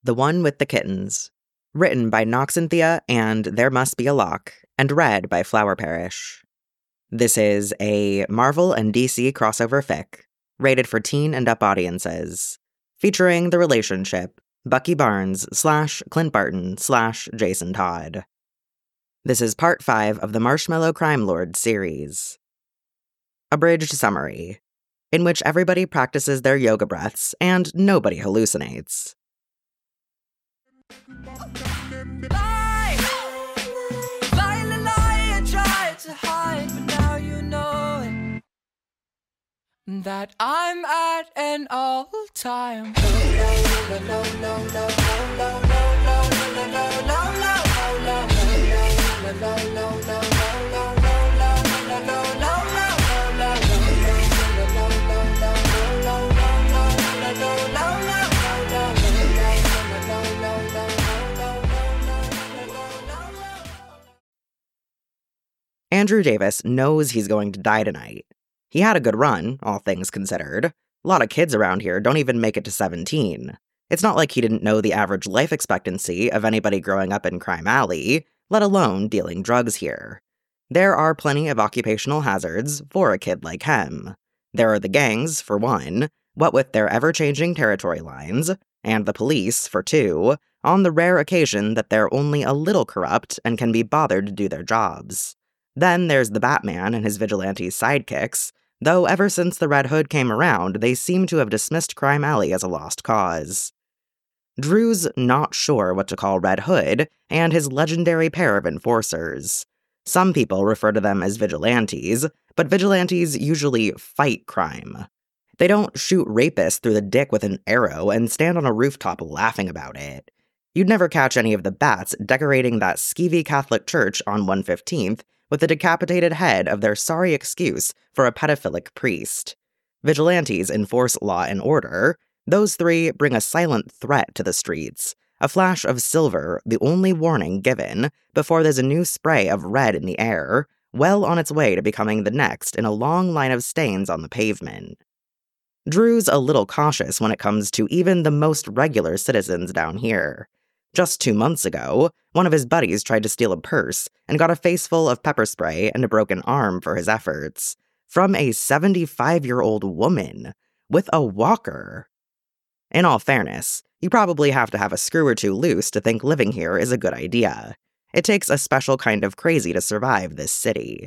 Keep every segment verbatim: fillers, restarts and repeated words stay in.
The One with the Kittens. Written by Noxanthea and There Must Be a Lock, and read by Flower Parish. This is a Marvel and D C crossover fic, rated for teen and up audiences, featuring the relationship Bucky Barnes slash Clint Barton slash Jason Todd. This is part five of the Marshmallow Crime Lord series. Abridged summary, in which everybody practices their yoga breaths and nobody hallucinates. Lie, lie, lie, lie, I tried to hide, but now you know it, that I'm at an all-time. Andrew Davis knows he's going to die tonight. He had a good run, all things considered. A lot of kids around here don't even make it to seventeen. It's not like he didn't know the average life expectancy of anybody growing up in Crime Alley, let alone dealing drugs here. There are plenty of occupational hazards for a kid like him. There are the gangs, for one, what with their ever-changing territory lines, and the police, for two, on the rare occasion that they're only a little corrupt and can be bothered to do their jobs. Then there's the Batman and his vigilante sidekicks, though ever since the Red Hood came around, they seem to have dismissed Crime Alley as a lost cause. Drew's not sure what to call Red Hood and his legendary pair of enforcers. Some people refer to them as vigilantes, but vigilantes usually fight crime. They don't shoot rapists through the dick with an arrow and stand on a rooftop laughing about it. You'd never catch any of the bats decorating that skeevy Catholic church on one fifteenth with the decapitated head of their sorry excuse for a pedophilic priest. Vigilantes enforce law and order. Those three bring a silent threat to the streets, a flash of silver, the only warning given, before there's a new spray of red in the air, well on its way to becoming the next in a long line of stains on the pavement. Drew's a little cautious when it comes to even the most regular citizens down here. Just two months ago, one of his buddies tried to steal a purse and got a face full of pepper spray and a broken arm for his efforts. From a seventy-five-year-old woman with a walker. In all fairness, you probably have to have a screw or two loose to think living here is a good idea. It takes a special kind of crazy to survive this city.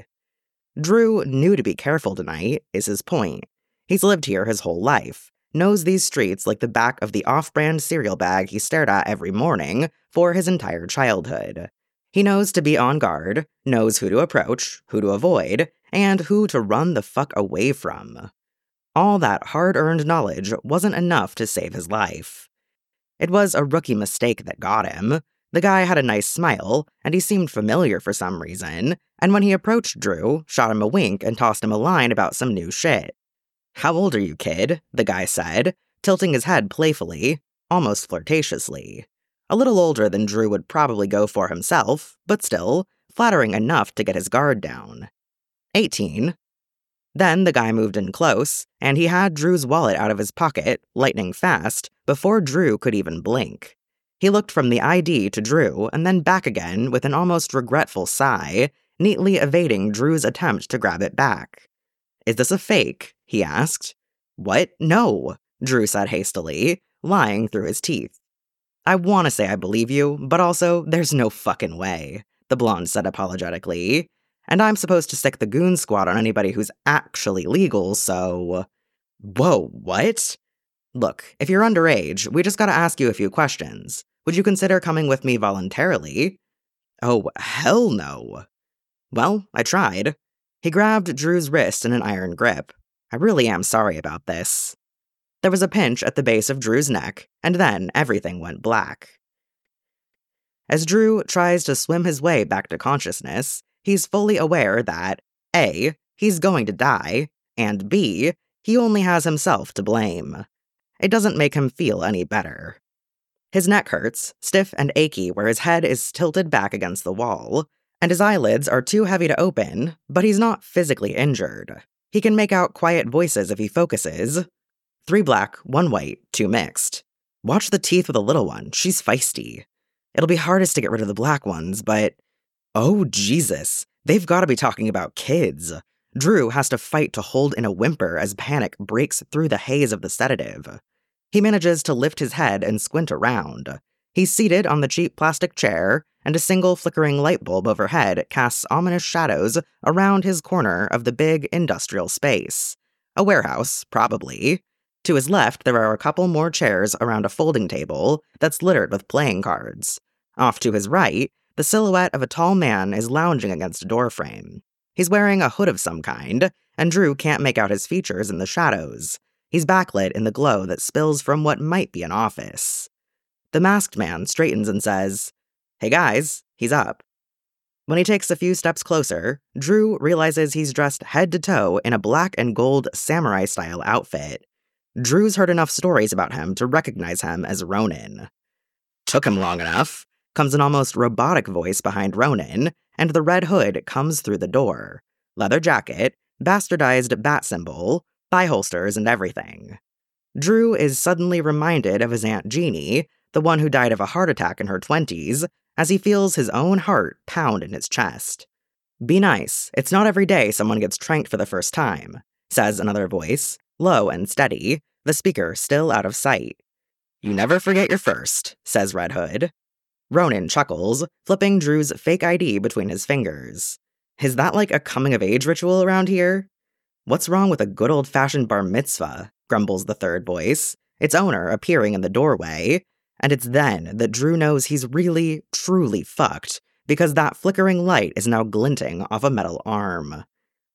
Drew knew to be careful tonight, is his point. He's lived here his whole life, knows these streets like the back of the off-brand cereal bag he stared at every morning for his entire childhood. He knows to be on guard, knows who to approach, who to avoid, and who to run the fuck away from. All that hard-earned knowledge wasn't enough to save his life. It was a rookie mistake that got him. The guy had a nice smile, and he seemed familiar for some reason, and when he approached Drew, shot him a wink and tossed him a line about some new shit. "How old are you, kid?" the guy said, tilting his head playfully, almost flirtatiously. A little older than Drew would probably go for himself, but still, flattering enough to get his guard down. Eighteen. Then the guy moved in close, and he had Drew's wallet out of his pocket, lightning fast, before Drew could even blink. He looked from the I D to Drew, and then back again with an almost regretful sigh, neatly evading Drew's attempt to grab it back. "Is this a fake?" he asked. "What? No," Drew said hastily, lying through his teeth. "I want to say I believe you, but also, there's no fucking way," the blonde said apologetically. "And I'm supposed to stick the goon squad on anybody who's actually legal, so..." "Whoa, what?" "Look, if you're underage, we just gotta ask you a few questions. Would you consider coming with me voluntarily?" "Oh, hell no." "Well, I tried." He grabbed Drew's wrist in an iron grip. "I really am sorry about this." There was a pinch at the base of Drew's neck, and then everything went black. As Drew tries to swim his way back to consciousness, he's fully aware that, A, he's going to die, and B, he only has himself to blame. It doesn't make him feel any better. His neck hurts, stiff and achy where his head is tilted back against the wall, and his eyelids are too heavy to open, but he's not physically injured. He can make out quiet voices if he focuses. Three black, one white, two mixed. Watch the teeth with the little one. She's feisty. It'll be hardest to get rid of the black ones, but... Oh, Jesus. They've got to be talking about kids. Drew has to fight to hold in a whimper as panic breaks through the haze of the sedative. He manages to lift his head and squint around. He's seated on the cheap plastic chair, and a single flickering light bulb overhead casts ominous shadows around his corner of the big industrial space. A warehouse, probably. To his left, there are a couple more chairs around a folding table that's littered with playing cards. Off to his right, the silhouette of a tall man is lounging against a doorframe. He's wearing a hood of some kind, and Drew can't make out his features in the shadows. He's backlit in the glow that spills from what might be an office. The masked man straightens and says, "Hey guys," he's up. When he takes a few steps closer, Drew realizes he's dressed head to toe in a black and gold samurai-style outfit. Drew's heard enough stories about him to recognize him as Ronin. "Took him long enough," comes an almost robotic voice behind Ronin, and the red hood comes through the door. Leather jacket, bastardized bat symbol, thigh holsters, and everything. Drew is suddenly reminded of his Aunt Jeannie, the one who died of a heart attack in her twenties, as he feels his own heart pound in his chest. "Be nice. It's not every day someone gets tranked for the first time," says another voice, low and steady, the speaker still out of sight. "You never forget your first," says Red Hood. Ronin chuckles, flipping Drew's fake I D between his fingers. "Is that like a coming-of-age ritual around here?" "What's wrong with a good old-fashioned bar mitzvah?" grumbles the third voice, its owner appearing in the doorway, and it's then that Drew knows he's really, truly fucked, because that flickering light is now glinting off a metal arm.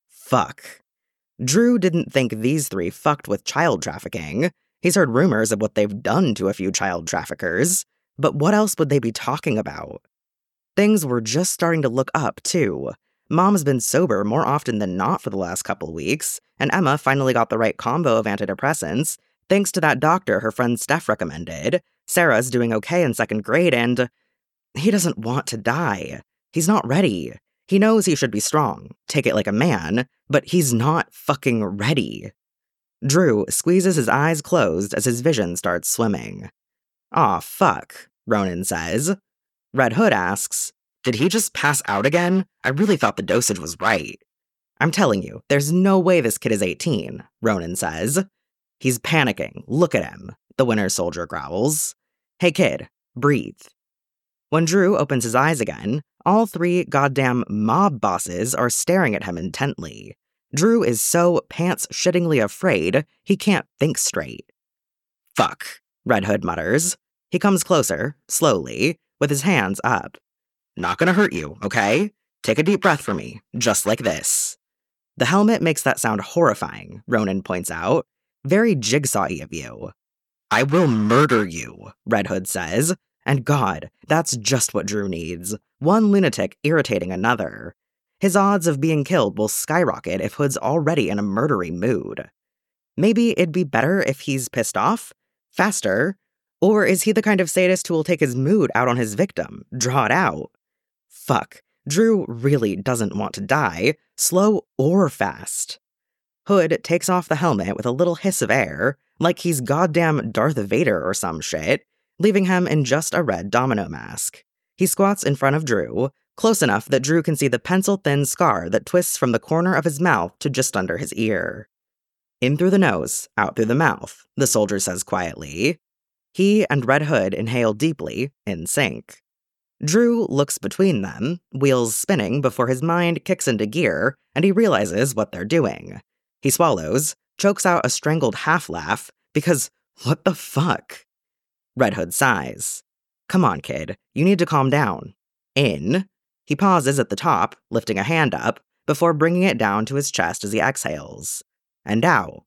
Fuck. Drew didn't think these three fucked with child trafficking. He's heard rumors of what they've done to a few child traffickers, but what else would they be talking about? Things were just starting to look up, too. Mom's been sober more often than not for the last couple weeks, and Emma finally got the right combo of antidepressants, thanks to that doctor her friend Steph recommended. Sarah's doing okay in second grade, and he doesn't want to die. He's not ready. He knows he should be strong, take it like a man, but he's not fucking ready. Drew squeezes his eyes closed as his vision starts swimming. "Aw, fuck," Ronin says. Red Hood asks, "Did he just pass out again? I really thought the dosage was right." "I'm telling you, there's no way this kid is eighteen, Ronin says. "He's panicking. Look at him," the Winter Soldier growls. "Hey kid, breathe." When Drew opens his eyes again, all three goddamn mob bosses are staring at him intently. Drew is so pants-shittingly afraid, he can't think straight. "Fuck," Red Hood mutters. He comes closer, slowly, with his hands up. "Not gonna hurt you, okay? Take a deep breath for me, just like this." The helmet makes that sound horrifying, Ronin points out. "Very jigsaw-y of you." "I will murder you," Red Hood says. And God, that's just what Drew needs. One lunatic irritating another. His odds of being killed will skyrocket if Hood's already in a murdery mood. Maybe it'd be better if he's pissed off? Faster? Or is he the kind of sadist who will take his mood out on his victim, draw it out? Fuck, Drew really doesn't want to die, slow or fast. Hood takes off the helmet with a little hiss of air, like he's goddamn Darth Vader or some shit, leaving him in just a red domino mask. He squats in front of Drew, close enough that Drew can see the pencil-thin scar that twists from the corner of his mouth to just under his ear. "In through the nose, out through the mouth," the soldier says quietly. He and Red Hood inhale deeply, in sync. Drew looks between them, wheels spinning before his mind kicks into gear, and he realizes what they're doing. He swallows, chokes out a strangled half-laugh, because what the fuck? Red Hood sighs. "Come on, kid. You need to calm down. In." He pauses at the top, lifting a hand up, before bringing it down to his chest as he exhales. And out.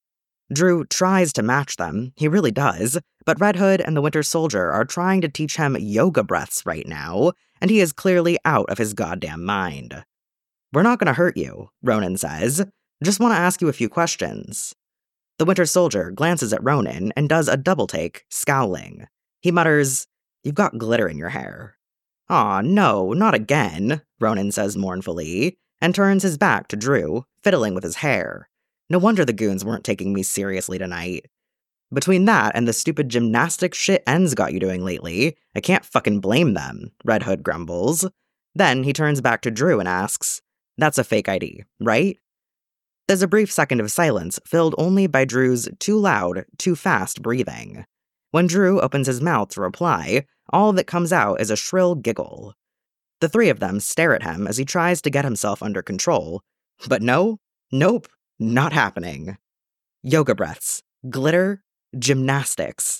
Drew tries to match them, he really does, but Red Hood and the Winter Soldier are trying to teach him yoga breaths right now, and he is clearly out of his goddamn mind. "We're not gonna hurt you," Ronin says. "Just want to ask you a few questions." The Winter Soldier glances at Ronin and does a double-take, scowling. He mutters, "You've got glitter in your hair." "Aw, no, not again," Ronin says mournfully, and turns his back to Drew, fiddling with his hair. No wonder the goons weren't taking me seriously tonight. Between that and the stupid gymnastic shit N's got you doing lately, I can't fucking blame them, Red Hood grumbles. Then he turns back to Drew and asks, "That's a fake I D, right?" There's a brief second of silence, filled only by Drew's too loud, too fast breathing. When Drew opens his mouth to reply, all that comes out is a shrill giggle. The three of them stare at him as he tries to get himself under control. But no, nope, not happening. Yoga breaths, glitter, gymnastics.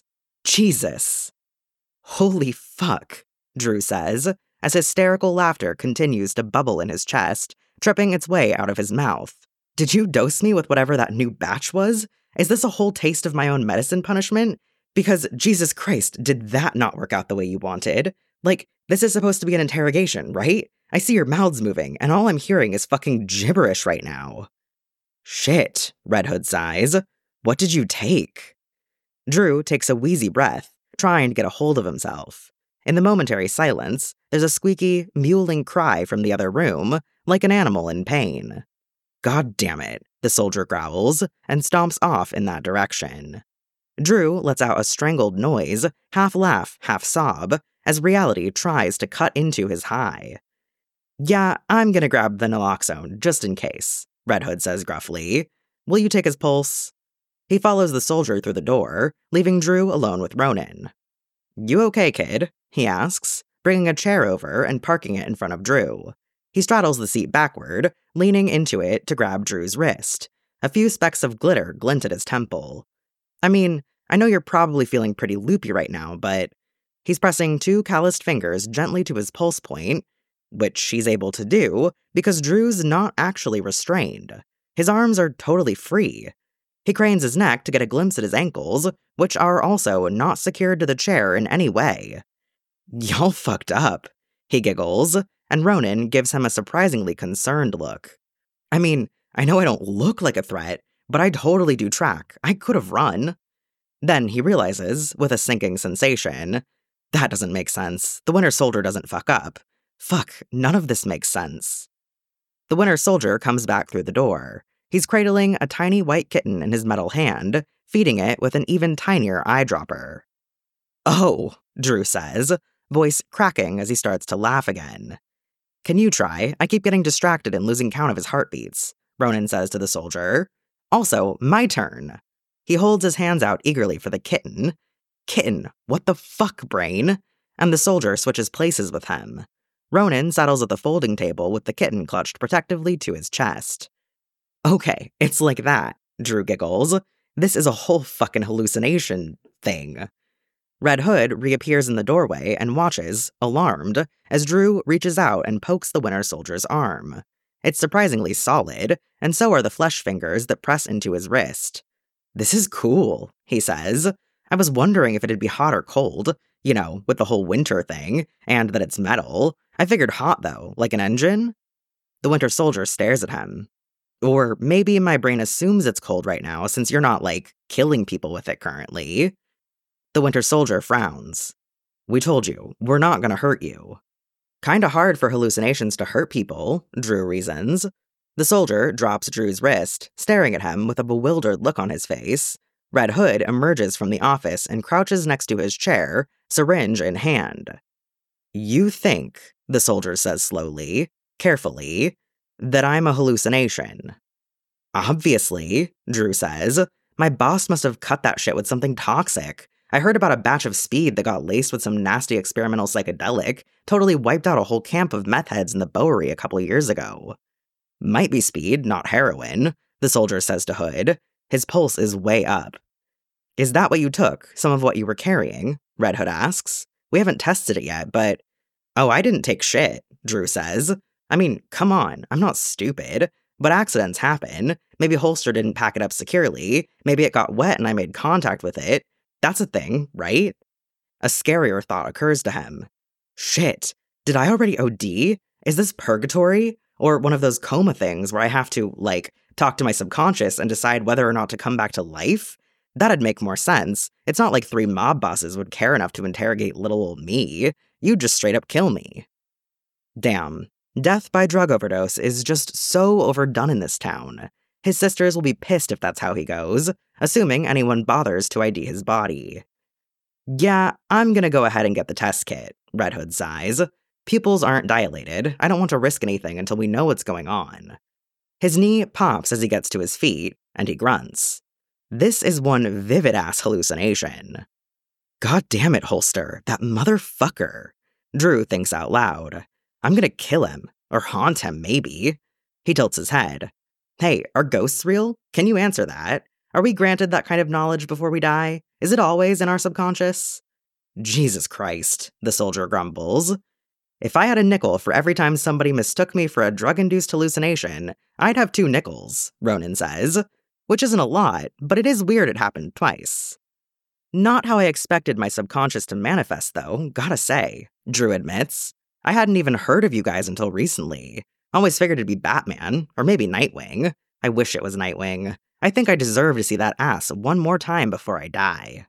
Jesus. Holy fuck, Drew says, as hysterical laughter continues to bubble in his chest, tripping its way out of his mouth. Did you dose me with whatever that new batch was? Is this a whole taste of my own medicine punishment? Because, Jesus Christ, did that not work out the way you wanted? Like, this is supposed to be an interrogation, right? I see your mouths moving, and all I'm hearing is fucking gibberish right now. Shit, Red Hood sighs. What did you take? Drew takes a wheezy breath, trying to get a hold of himself. In the momentary silence, there's a squeaky, mewling cry from the other room, like an animal in pain. God damn it, the soldier growls, and stomps off in that direction. Drew lets out a strangled noise, half laugh, half sob, as reality tries to cut into his high. Yeah, I'm gonna grab the naloxone, just in case, Red Hood says gruffly. Will you take his pulse? He follows the soldier through the door, leaving Drew alone with Ronan. You okay, kid? He asks, bringing a chair over and parking it in front of Drew. He straddles the seat backward, leaning into it to grab Drew's wrist. A few specks of glitter glint at his temple. I mean, I know you're probably feeling pretty loopy right now, but he's pressing two calloused fingers gently to his pulse point, which he's able to do because Drew's not actually restrained. His arms are totally free. He cranes his neck to get a glimpse at his ankles, which are also not secured to the chair in any way. Y'all fucked up, he giggles, and Ronan gives him a surprisingly concerned look. I mean, I know I don't look like a threat, but I totally do track. I could have run. Then he realizes, with a sinking sensation, that doesn't make sense. The Winter Soldier doesn't fuck up. Fuck, none of this makes sense. The Winter Soldier comes back through the door. He's cradling a tiny white kitten in his metal hand, feeding it with an even tinier eyedropper. Oh, Drew says, voice cracking as he starts to laugh again. Can you try? I keep getting distracted and losing count of his heartbeats, Ronan says to the soldier. Also, my turn. He holds his hands out eagerly for the kitten. Kitten, what the fuck, brain? And the soldier switches places with him. Ronan settles at the folding table with the kitten clutched protectively to his chest. Okay, it's like that, Drew giggles. This is a whole fucking hallucination thing. Red Hood reappears in the doorway and watches, alarmed, as Drew reaches out and pokes the Winter Soldier's arm. It's surprisingly solid, and so are the flesh fingers that press into his wrist. This is cool, he says. I was wondering if it'd be hot or cold, you know, with the whole winter thing, and that it's metal. I figured hot, though, like an engine. The Winter Soldier stares at him. Or maybe my brain assumes it's cold right now since you're not, like, killing people with it currently. The Winter Soldier frowns. We told you, we're not gonna hurt you. Kinda hard for hallucinations to hurt people, Drew reasons. The soldier drops Drew's wrist, staring at him with a bewildered look on his face. Red Hood emerges from the office and crouches next to his chair, syringe in hand. You think, the soldier says slowly, carefully, that I'm a hallucination. Obviously, Drew says. My boss must have cut that shit with something toxic. I heard about a batch of speed that got laced with some nasty experimental psychedelic, totally wiped out a whole camp of meth heads in the Bowery a couple years ago. Might be speed, not heroin, the soldier says to Hood. His pulse is way up. Is that what you took, some of what you were carrying? Red Hood asks. We haven't tested it yet, but... Oh, I didn't take shit, Drew says. I mean, come on, I'm not stupid. But accidents happen. Maybe Holster didn't pack it up securely. Maybe it got wet and I made contact with it. That's a thing, right? A scarier thought occurs to him. Shit, did I already O D? Is this purgatory? Or one of those coma things where I have to, like, talk to my subconscious and decide whether or not to come back to life? That'd make more sense. It's not like three mob bosses would care enough to interrogate little old me. You'd just straight up kill me. Damn. Death by drug overdose is just so overdone in this town. His sisters will be pissed if that's how he goes, assuming anyone bothers to I D his body. Yeah, I'm gonna go ahead and get the test kit, Red Hood sighs. Pupils aren't dilated. I don't want to risk anything until we know what's going on. His knee pops as he gets to his feet, and he grunts. This is one vivid-ass hallucination. God damn it, Holster, that motherfucker. Drew thinks out loud. I'm gonna kill him, or haunt him, maybe. He tilts his head. Hey, are ghosts real? Can you answer that? Are we granted that kind of knowledge before we die? Is it always in our subconscious? Jesus Christ, the soldier grumbles. If I had a nickel for every time somebody mistook me for a drug-induced hallucination, I'd have two nickels, Ronan says. Which isn't a lot, but it is weird it happened twice. Not how I expected my subconscious to manifest, though, gotta say, Drew admits. I hadn't even heard of you guys until recently. Always figured it'd be Batman, or maybe Nightwing. I wish it was Nightwing. I think I deserve to see that ass one more time before I die.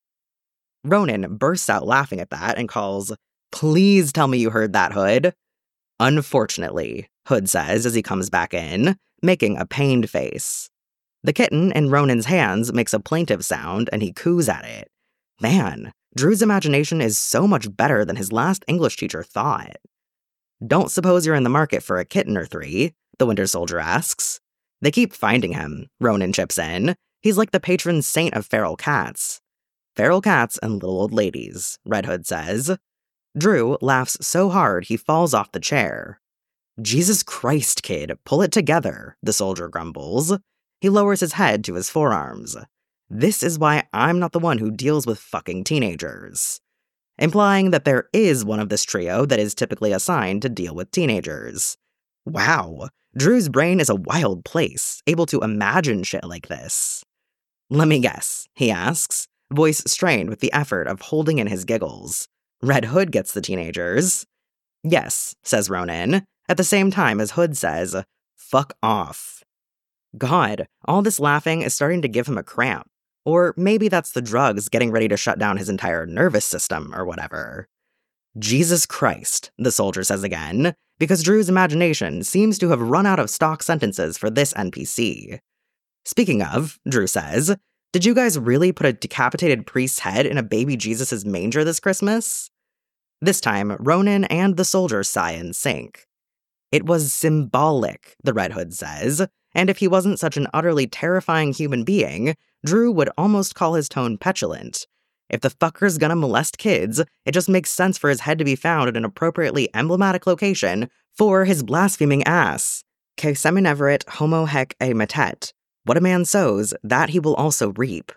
Ronan bursts out laughing at that and calls, Please tell me you heard that, Hood. Unfortunately, Hood says as he comes back in, making a pained face. The kitten in Ronan's hands makes a plaintive sound and he coos at it. Man, Drew's imagination is so much better than his last English teacher thought. Don't suppose you're in the market for a kitten or three, the Winter Soldier asks. They keep finding him, Ronan chips in. He's like the patron saint of feral cats. Feral cats and little old ladies, Red Hood says. Drew laughs so hard he falls off the chair. Jesus Christ, kid, pull it together, the soldier grumbles. He lowers his head to his forearms. This is why I'm not the one who deals with fucking teenagers. Implying that there is one of this trio that is typically assigned to deal with teenagers. Wow, Drew's brain is a wild place, able to imagine shit like this. Let me guess, he asks, voice strained with the effort of holding in his giggles. Red Hood gets the teenagers. Yes, says Ronan, at the same time as Hood says, fuck off. God, all this laughing is starting to give him a cramp. Or maybe that's the drugs getting ready to shut down his entire nervous system or whatever. Jesus Christ, the soldier says again, because Drew's imagination seems to have run out of stock sentences for this N P C. Speaking of, Drew says, did you guys really put a decapitated priest's head in a baby Jesus' manger this Christmas? This time, Ronan and the soldier sigh in sync. It was symbolic, the Red Hood says, and if he wasn't such an utterly terrifying human being, Drew would almost call his tone petulant. If the fucker's gonna molest kids, it just makes sense for his head to be found at an appropriately emblematic location for his blaspheming ass. Que semineveret homo hec e metet. What a man sows, that he will also reap.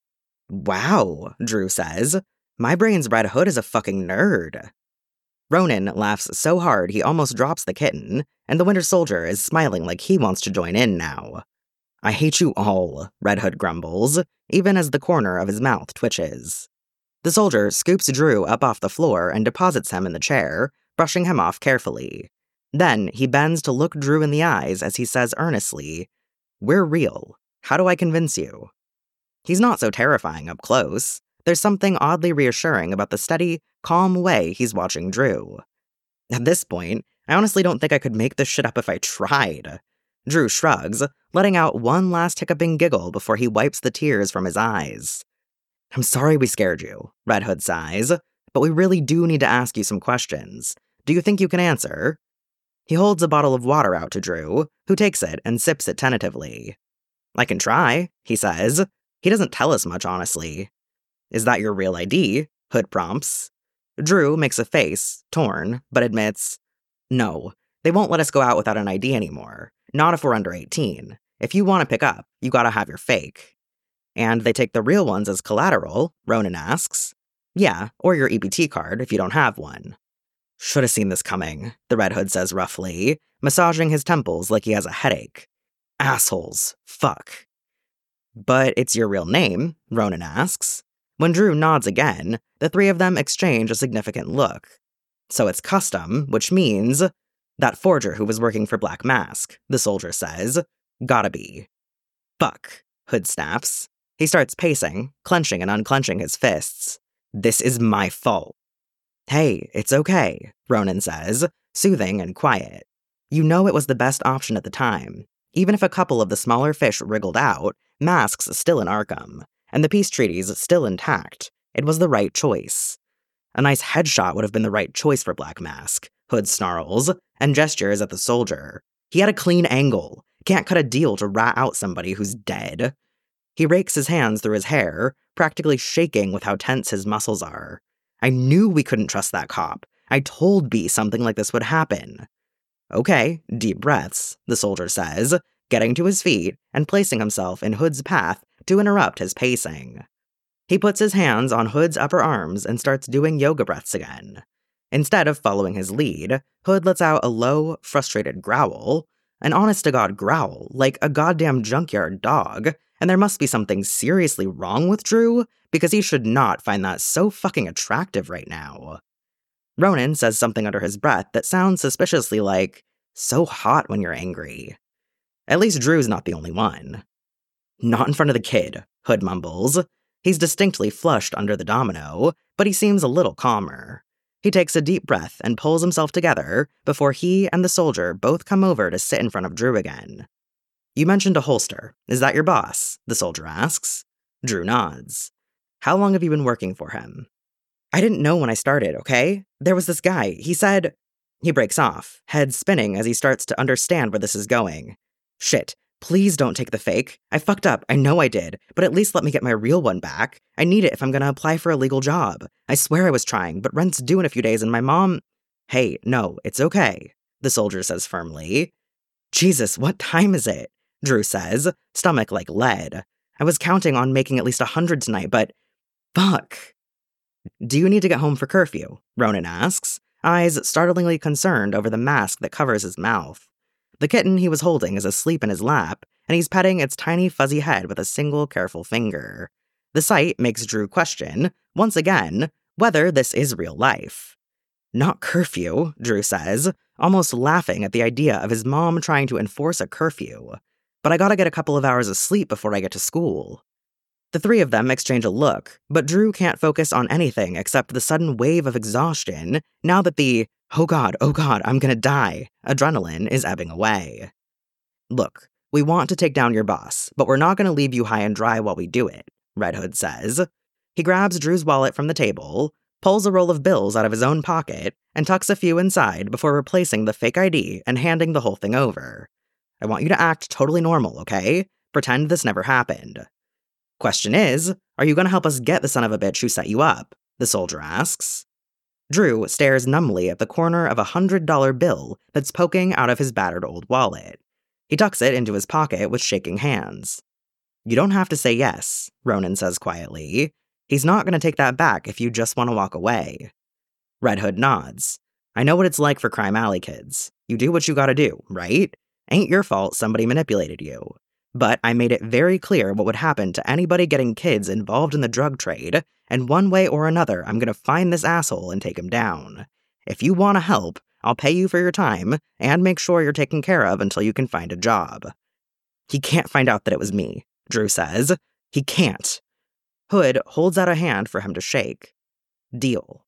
Wow, Drew says. My brain's Red Hood is a fucking nerd. Ronan laughs so hard he almost drops the kitten, and the Winter Soldier is smiling like he wants to join in now. I hate you all, Red Hood grumbles, even as the corner of his mouth twitches. The soldier scoops Drew up off the floor and deposits him in the chair, brushing him off carefully. Then he bends to look Drew in the eyes as he says earnestly, We're real. How do I convince you? He's not so terrifying up close. There's something oddly reassuring about the steady, calm way he's watching Drew. At this point, I honestly don't think I could make this shit up if I tried. Drew shrugs, letting out one last hiccuping giggle before he wipes the tears from his eyes. I'm sorry we scared you, Red Hood sighs, but we really do need to ask you some questions. Do you think you can answer? He holds a bottle of water out to Drew, who takes it and sips it tentatively. I can try, he says. He doesn't tell us much, honestly. Is that your real I D? Hood prompts. Drew makes a face, torn, but admits, no, they won't let us go out without an I D anymore. Not if we're under eighteen. If you want to pick up, you gotta have your fake. And they take the real ones as collateral, Ronan asks. Yeah, or your E B T card if you don't have one. Should have seen this coming, the Red Hood says roughly, massaging his temples like he has a headache. Assholes. Fuck. But it's your real name, Ronan asks. When Drew nods again, the three of them exchange a significant look. So it's custom, which means that forger who was working for Black Mask, the soldier says. Gotta be. Fuck, Hood snaps. He starts pacing, clenching and unclenching his fists. This is my fault. Hey, it's okay, Ronan says, soothing and quiet. You know it was the best option at the time. Even if a couple of the smaller fish wriggled out, Mask's still in Arkham, and the peace treaty's still intact. It was the right choice. A nice headshot would have been the right choice for Black Mask, Hood snarls, and gestures at the soldier. He had a clean angle. Can't cut a deal to rat out somebody who's dead. He rakes his hands through his hair, practically shaking with how tense his muscles are. I knew we couldn't trust that cop. I told B something like this would happen. Okay, deep breaths, the soldier says, getting to his feet and placing himself in Hood's path to interrupt his pacing. He puts his hands on Hood's upper arms and starts doing yoga breaths again. Instead of following his lead, Hood lets out a low, frustrated growl, an honest-to-God growl, like a goddamn junkyard dog, and there must be something seriously wrong with Drew, because he should not find that so fucking attractive right now. Ronan says something under his breath that sounds suspiciously like, so hot when you're angry. At least Drew's not the only one. Not in front of the kid, Hood mumbles. He's distinctly flushed under the domino, but he seems a little calmer. He takes a deep breath and pulls himself together before he and the soldier both come over to sit in front of Drew again. You mentioned a holster. Is that your boss? The soldier asks. Drew nods. How long have you been working for him? I didn't know when I started, okay? There was this guy. He said... He breaks off, head spinning as he starts to understand where this is going. Shit. Please don't take the fake. I fucked up, I know I did, but at least let me get my real one back. I need it if I'm gonna apply for a legal job. I swear I was trying, but rent's due in a few days and my mom... Hey, no, it's okay, the soldier says firmly. Jesus, what time is it? Drew says, stomach like lead. I was counting on making at least a hundred tonight, but... Fuck. Do you need to get home for curfew? Ronan asks, eyes startlingly concerned over the mask that covers his mouth. The kitten he was holding is asleep in his lap, and he's petting its tiny fuzzy head with a single careful finger. The sight makes Drew question, once again, whether this is real life. Not curfew, Drew says, almost laughing at the idea of his mom trying to enforce a curfew. But I gotta get a couple of hours of sleep before I get to school. The three of them exchange a look, but Drew can't focus on anything except the sudden wave of exhaustion now that the, oh god, oh god, I'm gonna die, adrenaline is ebbing away. Look, we want to take down your boss, but we're not gonna leave you high and dry while we do it, Red Hood says. He grabs Drew's wallet from the table, pulls a roll of bills out of his own pocket, and tucks a few inside before replacing the fake I D and handing the whole thing over. I want you to act totally normal, okay? Pretend this never happened. Question is, are you gonna help us get the son of a bitch who set you up? The soldier asks. Drew stares numbly at the corner of a hundred dollar bill that's poking out of his battered old wallet. He tucks it into his pocket with shaking hands. You don't have to say yes, Ronan says quietly. He's not gonna take that back if you just want to walk away. Red Hood nods. I know what it's like for Crime Alley kids. You do what you gotta do, right? Ain't your fault somebody manipulated you. But I made it very clear what would happen to anybody getting kids involved in the drug trade, and one way or another, I'm gonna find this asshole and take him down. If you want to help, I'll pay you for your time, and make sure you're taken care of until you can find a job. He can't find out that it was me, Drew says. He can't. Hood holds out a hand for him to shake. Deal.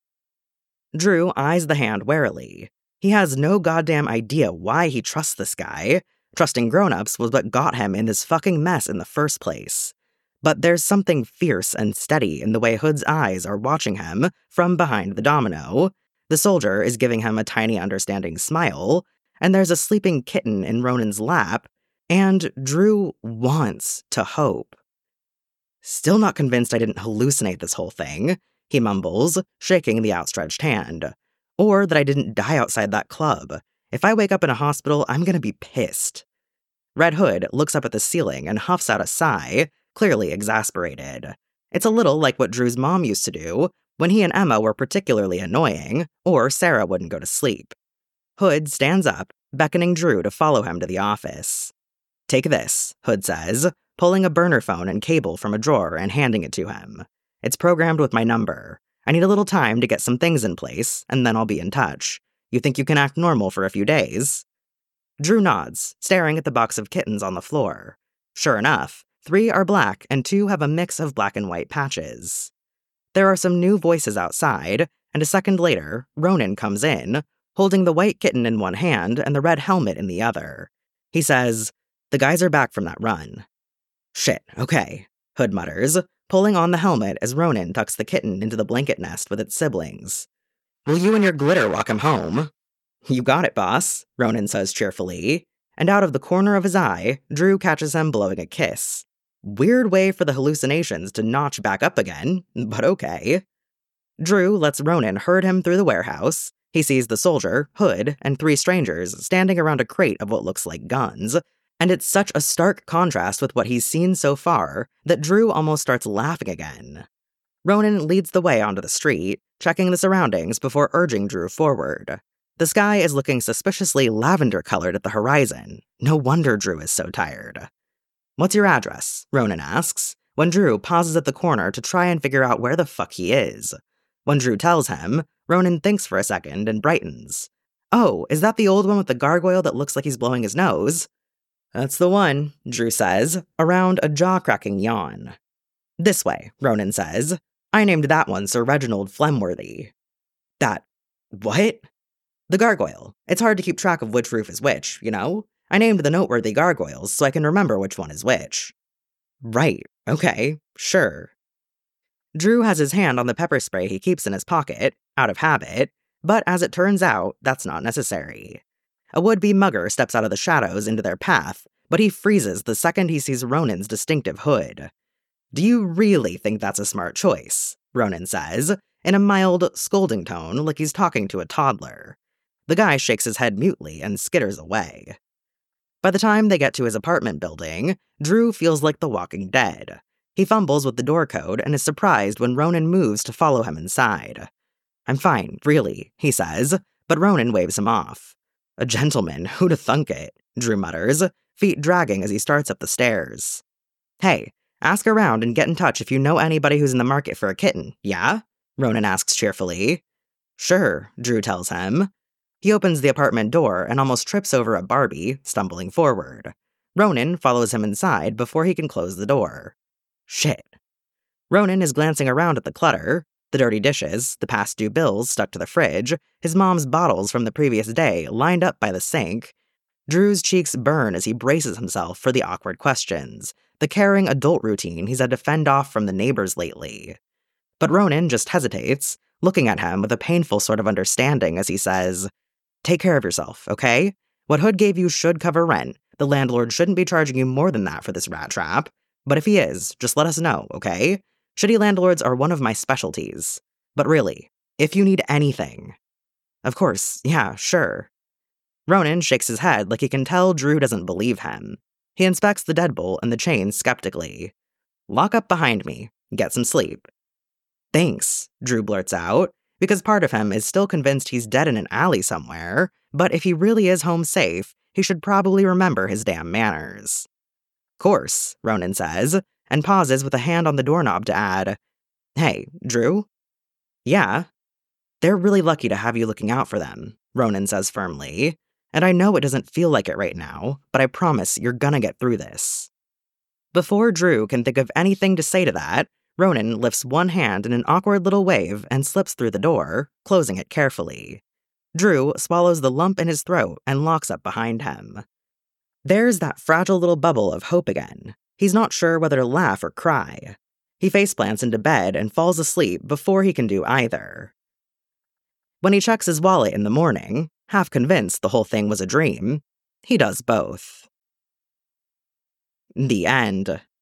Drew eyes the hand warily. He has no goddamn idea why he trusts this guy. Trusting grown-ups was what got him in this fucking mess in the first place. But there's something fierce and steady in the way Hood's eyes are watching him from behind the domino. The soldier is giving him a tiny understanding smile, and there's a sleeping kitten in Ronan's lap, and Drew wants to hope. Still not convinced I didn't hallucinate this whole thing, he mumbles, shaking the outstretched hand. Or that I didn't die outside that club. If I wake up in a hospital, I'm gonna be pissed. Red Hood looks up at the ceiling and huffs out a sigh, clearly exasperated. It's a little like what Drew's mom used to do when he and Emma were particularly annoying, or Sarah wouldn't go to sleep. Hood stands up, beckoning Drew to follow him to the office. Take this, Hood says, pulling a burner phone and cable from a drawer and handing it to him. It's programmed with my number. I need a little time to get some things in place, and then I'll be in touch. You think you can act normal for a few days? Drew nods, staring at the box of kittens on the floor. Sure enough, three are black and two have a mix of black and white patches. There are some new voices outside, and a second later, Ronan comes in, holding the white kitten in one hand and the red helmet in the other. He says, The guys are back from that run. Shit, okay, Hood mutters, pulling on the helmet as Ronan tucks the kitten into the blanket nest with its siblings. Will you and your glitter walk him home? You got it, boss, Ronan says cheerfully, and out of the corner of his eye, Drew catches him blowing a kiss. Weird way for the hallucinations to notch back up again, but okay. Drew lets Ronan herd him through the warehouse. He sees the soldier, Hood, and three strangers standing around a crate of what looks like guns, and it's such a stark contrast with what he's seen so far that Drew almost starts laughing again. Ronan leads the way onto the street, checking the surroundings before urging Drew forward. The sky is looking suspiciously lavender-colored at the horizon. No wonder Drew is so tired. What's your address? Ronan asks, when Drew pauses at the corner to try and figure out where the fuck he is. When Drew tells him, Ronan thinks for a second and brightens. Oh, is that the old one with the gargoyle that looks like he's blowing his nose? That's the one, Drew says, around a jaw-cracking yawn. This way, Ronan says. I named that one Sir Reginald Phlegmworthy. That... what? The gargoyle. It's hard to keep track of which roof is which, you know? I named the noteworthy gargoyles so I can remember which one is which. Right, okay, sure. Drew has his hand on the pepper spray he keeps in his pocket, out of habit, but as it turns out, that's not necessary. A would-be mugger steps out of the shadows into their path, but he freezes the second he sees Ronan's distinctive hood. Do you really think that's a smart choice? Ronan says, in a mild, scolding tone like he's talking to a toddler. The guy shakes his head mutely and skitters away. By the time they get to his apartment building, Drew feels like the Walking Dead. He fumbles with the door code and is surprised when Ronan moves to follow him inside. I'm fine, really, he says, but Ronan waves him off. A gentleman, who'da thunk it, Drew mutters, feet dragging as he starts up the stairs. Hey, ask around and get in touch if you know anybody who's in the market for a kitten, yeah? Ronan asks cheerfully. Sure, Drew tells him. He opens the apartment door and almost trips over a Barbie, stumbling forward. Ronan follows him inside before he can close the door. Shit. Ronan is glancing around at the clutter, the dirty dishes, the past due bills stuck to the fridge, his mom's bottles from the previous day lined up by the sink. Drew's cheeks burn as he braces himself for the awkward questions, the caring adult routine he's had to fend off from the neighbors lately. But Ronan just hesitates, looking at him with a painful sort of understanding as he says, Take care of yourself, okay? What Hood gave you should cover rent. The landlord shouldn't be charging you more than that for this rat trap. But if he is, just let us know, okay? Shitty landlords are one of my specialties. But really, if you need anything. Of course, yeah, sure. Ronan shakes his head like he can tell Drew doesn't believe him. He inspects the deadbolt and the chain skeptically. Lock up behind me. Get some sleep. Thanks, Drew blurts out, because part of him is still convinced he's dead in an alley somewhere, but if he really is home safe, he should probably remember his damn manners. Course, Ronan says, and pauses with a hand on the doorknob to add, Hey, Drew? Yeah? They're really lucky to have you looking out for them, Ronan says firmly, and I know it doesn't feel like it right now, but I promise you're gonna get through this. Before Drew can think of anything to say to that, Ronan lifts one hand in an awkward little wave and slips through the door, closing it carefully. Drew swallows the lump in his throat and locks up behind him. There's that fragile little bubble of hope again. He's not sure whether to laugh or cry. He faceplants into bed and falls asleep before he can do either. When he checks his wallet in the morning, half convinced the whole thing was a dream, he does both. The end.